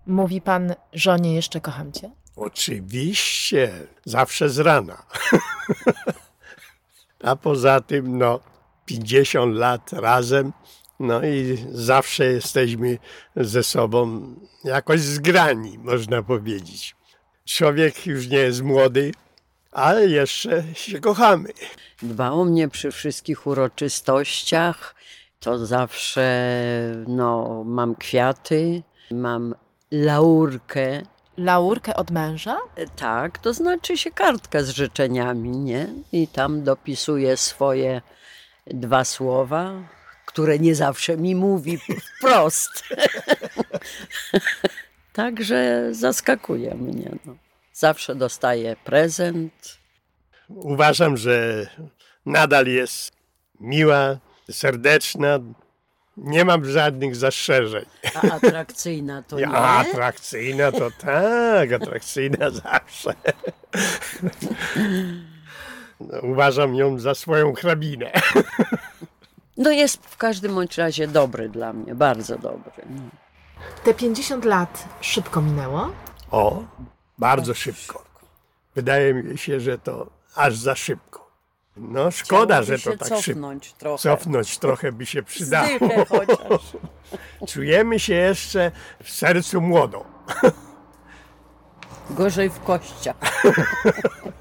Mówi pan żonie jeszcze kocham cię? Oczywiście, zawsze z rana. A poza tym, 50 lat razem, i zawsze jesteśmy ze sobą jakoś zgrani, można powiedzieć. Człowiek już nie jest młody, ale jeszcze się kochamy. Dba o mnie przy wszystkich uroczystościach. To zawsze, mam kwiaty, mam laurkę. Laurkę od męża? Tak, to znaczy się kartkę z życzeniami, nie? I tam dopisuję swoje 2 słowa, które nie zawsze mi mówi wprost. Także zaskakuje mnie. Zawsze dostaję prezent. Uważam, że nadal jest miła, serdeczna. Nie mam żadnych zastrzeżeń. A atrakcyjna to nie? Atrakcyjna to tak, atrakcyjna zawsze. Uważam ją za swoją hrabinę. Jest w każdym bądź razie dobry dla mnie, bardzo dobry. Te 50 lat szybko minęło? Bardzo szybko. Wydaje mi się, że to aż za szybko. Szkoda, że to tak szybko. Cofnąć trochę by się przydało. Zdychę chociaż. Czujemy się jeszcze w sercu młodo. Gorzej w kościach.